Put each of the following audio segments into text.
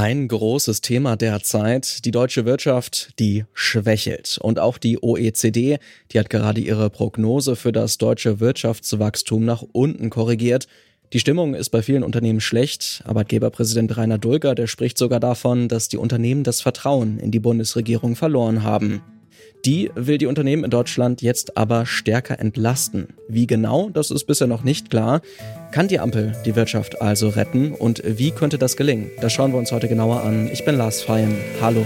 Ein großes Thema derzeit, die deutsche Wirtschaft, die schwächelt. Und auch die OECD, die hat gerade ihre Prognose für das deutsche Wirtschaftswachstum nach unten korrigiert. Die Stimmung ist bei vielen Unternehmen schlecht. Arbeitgeberpräsident Rainer Dulger, der spricht sogar davon, dass die Unternehmen das Vertrauen in die Bundesregierung verloren haben. Die will die Unternehmen in Deutschland jetzt aber stärker entlasten. Wie genau, das ist bisher noch nicht klar. Kann die Ampel die Wirtschaft also retten und wie könnte das gelingen? Das schauen wir uns heute genauer an. Ich bin Lars Feyen. Hallo.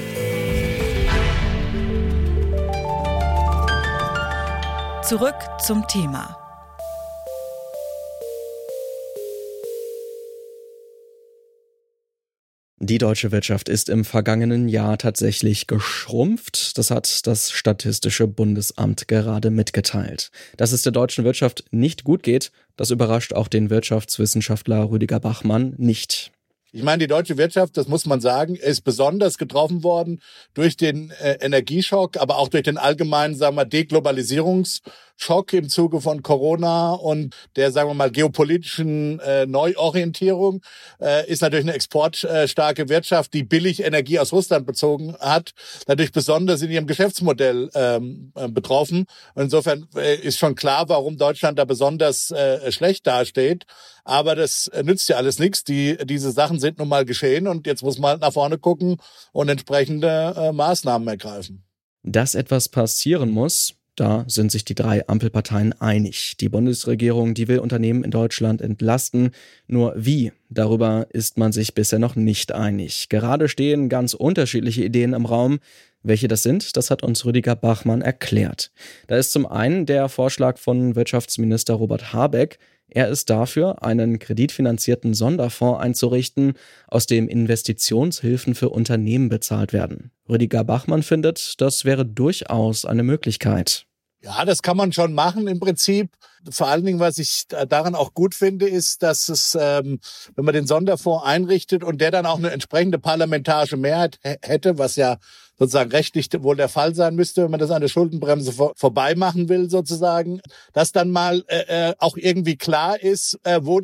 Zurück zum Thema. Die deutsche Wirtschaft ist im vergangenen Jahr tatsächlich geschrumpft. Das hat das Statistische Bundesamt gerade mitgeteilt. Dass es der deutschen Wirtschaft nicht gut geht, das überrascht auch den Wirtschaftswissenschaftler Rüdiger Bachmann nicht. Ich meine, die deutsche Wirtschaft, das muss man sagen, ist besonders getroffen worden durch den Energieschock, aber auch durch den allgemeinen, Deglobalisierungsschock im Zuge von Corona und der, geopolitischen Neuorientierung. Ist natürlich eine exportstarke Wirtschaft, die billig Energie aus Russland bezogen hat, natürlich besonders in ihrem Geschäftsmodell betroffen. Und insofern ist schon klar, warum Deutschland da besonders schlecht dasteht. Aber das nützt ja alles nichts. Diese Sachen sind nun mal geschehen und jetzt muss man halt nach vorne gucken und entsprechende Maßnahmen ergreifen. Dass etwas passieren muss, da sind sich die drei Ampelparteien einig. Die Bundesregierung, die will Unternehmen in Deutschland entlasten. Nur wie? Darüber ist man sich bisher noch nicht einig. Gerade stehen ganz unterschiedliche Ideen im Raum. Welche das sind, das hat uns Rüdiger Bachmann erklärt. Da ist zum einen der Vorschlag von Wirtschaftsminister Robert Habeck. Er ist dafür, einen kreditfinanzierten Sonderfonds einzurichten, aus dem Investitionshilfen für Unternehmen bezahlt werden. Rüdiger Bachmann findet, das wäre durchaus eine Möglichkeit. Ja, das kann man schon machen im Prinzip. Vor allen Dingen, was ich daran auch gut finde, ist, dass es, wenn man den Sonderfonds einrichtet und der dann auch eine entsprechende parlamentarische Mehrheit hätte, was ja sozusagen rechtlich wohl der Fall sein müsste, wenn man das an der Schuldenbremse vorbei machen will sozusagen, dass dann mal auch irgendwie klar ist,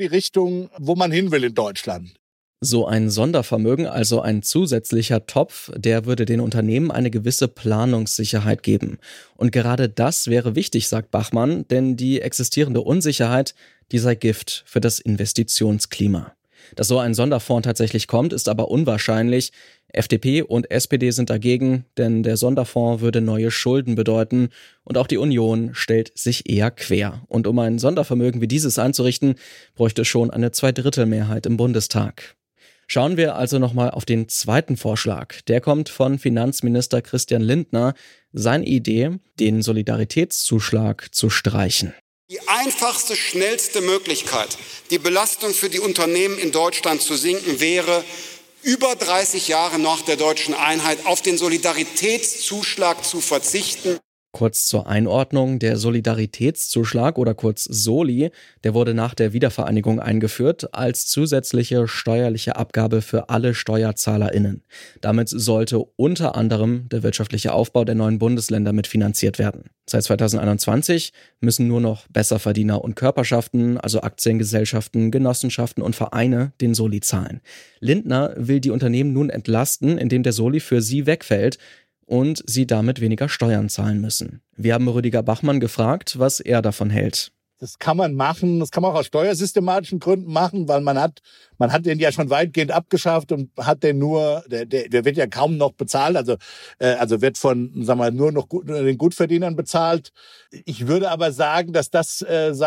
wo man hin will in Deutschland. So ein Sondervermögen, also ein zusätzlicher Topf, der würde den Unternehmen eine gewisse Planungssicherheit geben. Und gerade das wäre wichtig, sagt Bachmann, denn die existierende Unsicherheit, die sei Gift für das Investitionsklima. Dass so ein Sonderfonds tatsächlich kommt, ist aber unwahrscheinlich. FDP und SPD sind dagegen, denn der Sonderfonds würde neue Schulden bedeuten und auch die Union stellt sich eher quer. Und um ein Sondervermögen wie dieses einzurichten, bräuchte es schon eine Zweidrittelmehrheit im Bundestag. Schauen wir also nochmal auf den zweiten Vorschlag. Der kommt von Finanzminister Christian Lindner. Seine Idee, den Solidaritätszuschlag zu streichen. Die einfachste, schnellste Möglichkeit, die Belastung für die Unternehmen in Deutschland zu senken, wäre, über 30 Jahre nach der deutschen Einheit auf den Solidaritätszuschlag zu verzichten. Kurz zur Einordnung, der Solidaritätszuschlag oder kurz Soli, der wurde nach der Wiedervereinigung eingeführt als zusätzliche steuerliche Abgabe für alle SteuerzahlerInnen. Damit sollte unter anderem der wirtschaftliche Aufbau der neuen Bundesländer mitfinanziert werden. Seit 2021 müssen nur noch Besserverdiener und Körperschaften, also Aktiengesellschaften, Genossenschaften und Vereine, den Soli zahlen. Lindner will die Unternehmen nun entlasten, indem der Soli für sie wegfällt und sie damit weniger Steuern zahlen müssen. Wir haben Rüdiger Bachmann gefragt, was er davon hält. Das kann man machen, das kann man auch aus steuersystematischen Gründen machen, weil man hat den ja schon weitgehend abgeschafft und hat den nur, der wird ja kaum noch bezahlt, also wird von, nur noch den Gutverdienern bezahlt. Ich würde aber sagen, dass das,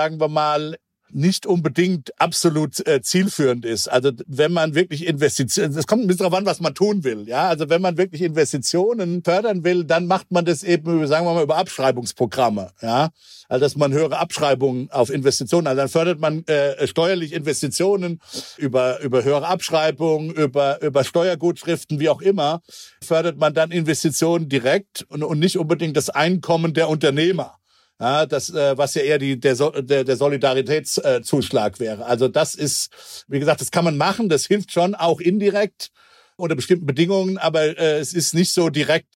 nicht unbedingt absolut zielführend ist. Also wenn man wirklich Investitionen, es kommt ein bisschen darauf an, was man tun will. Ja, also wenn man wirklich Investitionen fördern will, dann macht man das eben, über Abschreibungsprogramme. Ja, also dass man höhere Abschreibungen auf Investitionen, also dann fördert man steuerlich Investitionen über höhere Abschreibungen, über Steuergutschriften, wie auch immer, fördert man dann Investitionen direkt und nicht unbedingt das Einkommen der Unternehmer. Ja, das, was ja eher der Solidaritätszuschlag wäre. Also das ist, wie gesagt, das kann man machen, das hilft schon auch indirekt unter bestimmten Bedingungen, aber es ist nicht so direkt.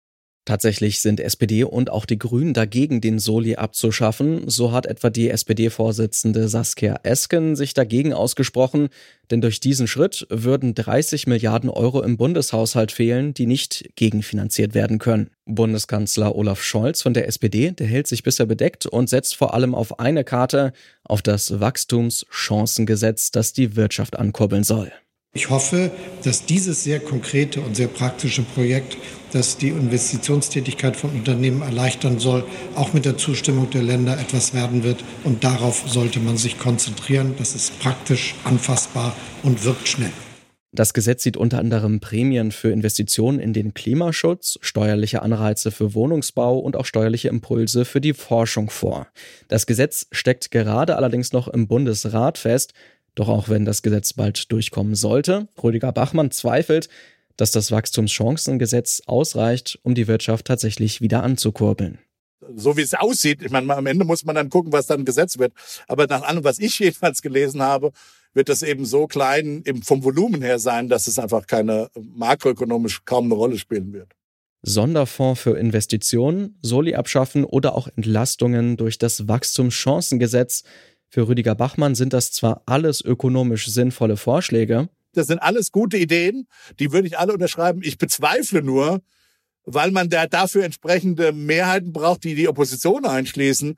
Tatsächlich sind SPD und auch die Grünen dagegen, den Soli abzuschaffen. So hat etwa die SPD-Vorsitzende Saskia Esken sich dagegen ausgesprochen, denn durch diesen Schritt würden 30 Milliarden Euro im Bundeshaushalt fehlen, die nicht gegenfinanziert werden können. Bundeskanzler Olaf Scholz von der SPD, der hält sich bisher bedeckt und setzt vor allem auf eine Karte, auf das Wachstumschancengesetz, das die Wirtschaft ankurbeln soll. Ich hoffe, dass dieses sehr konkrete und sehr praktische Projekt, das die Investitionstätigkeit von Unternehmen erleichtern soll, auch mit der Zustimmung der Länder etwas werden wird. Und darauf sollte man sich konzentrieren. Das ist praktisch, anfassbar und wirkt schnell. Das Gesetz sieht unter anderem Prämien für Investitionen in den Klimaschutz, steuerliche Anreize für Wohnungsbau und auch steuerliche Impulse für die Forschung vor. Das Gesetz steckt gerade allerdings noch im Bundesrat fest. Doch auch wenn das Gesetz bald durchkommen sollte, Rüdiger Bachmann zweifelt, dass das Wachstumschancengesetz ausreicht, um die Wirtschaft tatsächlich wieder anzukurbeln. So wie es aussieht, ich meine, am Ende muss man dann gucken, was dann gesetzt wird. Aber nach allem, was ich jedenfalls gelesen habe, wird das eben so klein vom Volumen her sein, dass es einfach makroökonomisch kaum eine Rolle spielen wird. Sonderfonds für Investitionen, Soli abschaffen oder auch Entlastungen durch das Wachstumschancengesetz. Für Rüdiger Bachmann sind das zwar alles ökonomisch sinnvolle Vorschläge. Das sind alles gute Ideen, die würde ich alle unterschreiben. Ich bezweifle nur, weil man dafür entsprechende Mehrheiten braucht, die die Opposition einschließen,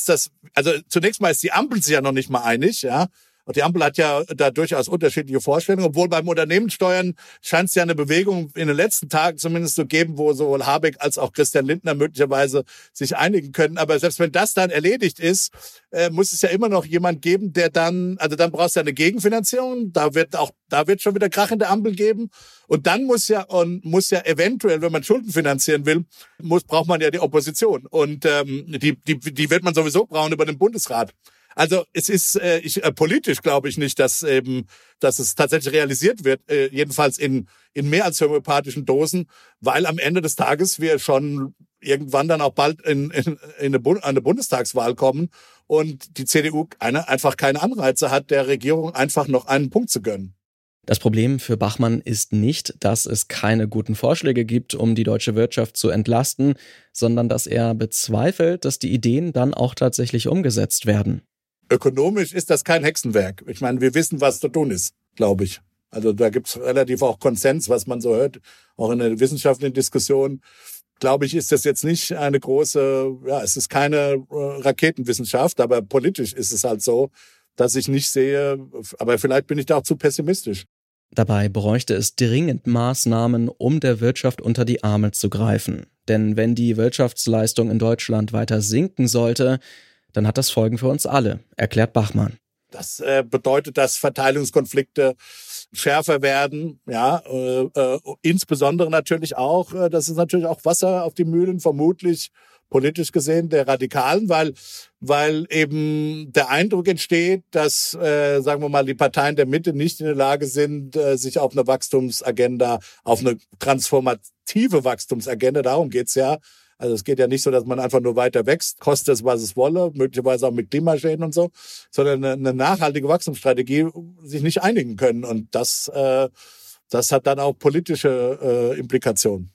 also zunächst mal ist die Ampel sich ja noch nicht mal einig, ja. Und die Ampel hat ja da durchaus unterschiedliche Vorstellungen, obwohl beim Unternehmenssteuern scheint es ja eine Bewegung in den letzten Tagen zumindest zu geben, wo sowohl Habeck als auch Christian Lindner möglicherweise sich einigen können. Aber selbst wenn das dann erledigt ist, muss es ja immer noch jemand geben, der dann brauchst du ja eine Gegenfinanzierung, da wird schon wieder Krach in der Ampel geben. Und dann muss ja eventuell, wenn man Schulden finanzieren will, braucht man ja die Opposition. Und die wird man sowieso brauchen über den Bundesrat. Also es ist politisch glaube ich nicht, dass es tatsächlich realisiert wird, jedenfalls in mehr als homöopathischen Dosen, weil am Ende des Tages wir schon irgendwann dann auch bald an eine Bundestagswahl kommen und die CDU einfach keine Anreize hat, der Regierung einfach noch einen Punkt zu gönnen. Das Problem für Bachmann ist nicht, dass es keine guten Vorschläge gibt, um die deutsche Wirtschaft zu entlasten, sondern dass er bezweifelt, dass die Ideen dann auch tatsächlich umgesetzt werden. Ökonomisch ist das kein Hexenwerk. Ich meine, wir wissen, was zu tun ist, glaube ich. Also da gibt's relativ auch Konsens, was man so hört, auch in der wissenschaftlichen Diskussion. Glaube ich, ist das jetzt nicht eine große, es ist keine Raketenwissenschaft, aber politisch ist es halt so, dass ich nicht sehe, aber vielleicht bin ich da auch zu pessimistisch. Dabei bräuchte es dringend Maßnahmen, um der Wirtschaft unter die Arme zu greifen. Denn wenn die Wirtschaftsleistung in Deutschland weiter sinken sollte, dann hat das Folgen für uns alle, erklärt Bachmann. Das bedeutet, dass Verteilungskonflikte schärfer werden, insbesondere natürlich auch, das ist natürlich auch Wasser auf die Mühlen, vermutlich politisch gesehen der Radikalen, weil eben der Eindruck entsteht, dass, sagen wir mal, die Parteien der Mitte nicht in der Lage sind, sich auf eine Wachstumsagenda, auf eine transformative Wachstumsagenda, darum geht's ja. Also es geht ja nicht so, dass man einfach nur weiter wächst, kostet es, was es wolle, möglicherweise auch mit Klimaschäden und so, sondern eine nachhaltige Wachstumsstrategie sich nicht einigen können. Und das hat dann auch politische Implikationen.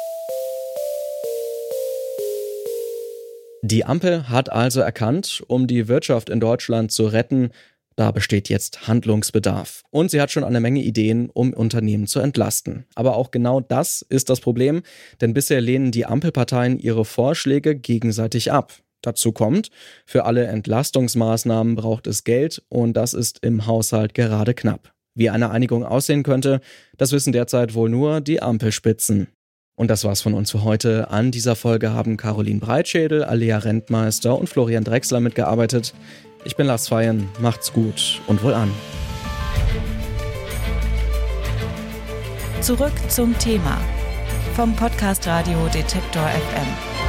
Die Ampel hat also erkannt, um die Wirtschaft in Deutschland zu retten, da besteht jetzt Handlungsbedarf. Und sie hat schon eine Menge Ideen, um Unternehmen zu entlasten. Aber auch genau das ist das Problem, denn bisher lehnen die Ampelparteien ihre Vorschläge gegenseitig ab. Dazu kommt, für alle Entlastungsmaßnahmen braucht es Geld und das ist im Haushalt gerade knapp. Wie eine Einigung aussehen könnte, das wissen derzeit wohl nur die Ampelspitzen. Und das war's von uns für heute. An dieser Folge haben Caroline Breitschädel, Alea Rentmeister und Florian Drechsler mitgearbeitet. Ich bin Lars Feyen, macht's gut und wohlan. Zurück zum Thema vom Podcast Radio Detektor FM.